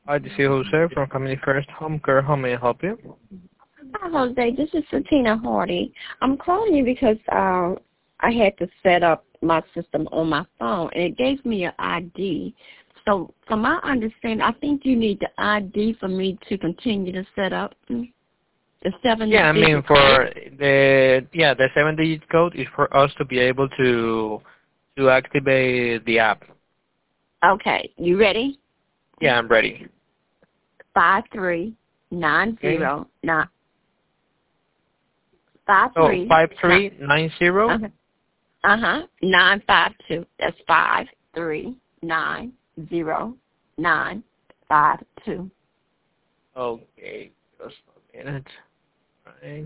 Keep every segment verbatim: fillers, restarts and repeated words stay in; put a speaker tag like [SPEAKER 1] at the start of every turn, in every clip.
[SPEAKER 1] Hi, this is Jose from Family First Home Care. How may I help you?
[SPEAKER 2] Hi, Jose. This is Satina Hardy. I'm calling you because uh, I had to set up my system on my phone, and it gave me an I D. So from my understanding, I think you need the I D for me to continue to set up the seven.
[SPEAKER 1] Yeah, I mean for the yeah the seven digit code is for us to be able to to activate the app.
[SPEAKER 2] Okay, you ready?
[SPEAKER 1] Yeah, I'm ready.
[SPEAKER 2] Five three nine zero
[SPEAKER 1] Okay.
[SPEAKER 2] nine. Five
[SPEAKER 1] Oh,
[SPEAKER 2] three.
[SPEAKER 1] five three nine zero.
[SPEAKER 2] Uh huh. Uh huh. Nine five two. That's five three nine zero nine five two.
[SPEAKER 1] Okay, just a minute. Right.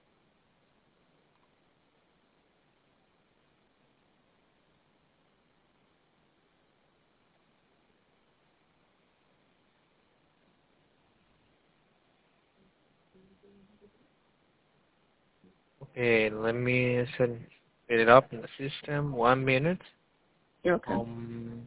[SPEAKER 1] Okay, let me set it up in the system. One minute.
[SPEAKER 2] Okay.
[SPEAKER 1] Um.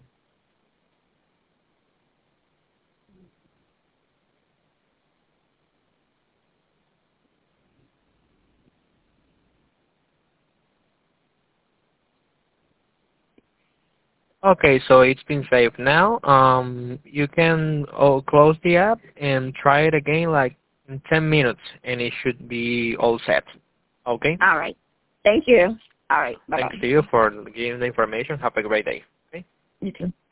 [SPEAKER 1] Okay, so it's been saved now. Um, you can oh, close the app and try it again like in ten minutes, and it should be all set. Okay?
[SPEAKER 2] All right. Thank you. All right. Bye
[SPEAKER 1] Thanks
[SPEAKER 2] bye.
[SPEAKER 1] to you for giving the information. Have a great day. Okay?
[SPEAKER 2] You too.